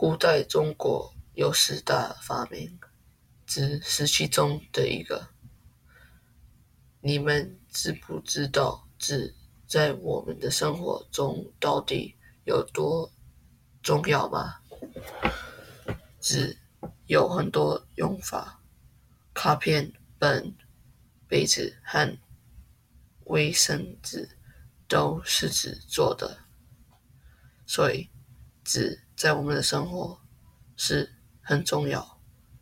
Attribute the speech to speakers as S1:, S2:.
S1: 古代中国有10大发明，纸是其中的一个。你们知不知道纸在我们的生活中到底有多重要吗？纸有很多用法，卡片、本、杯子和卫生纸都是纸做的，所以纸在我们的生活是很重要。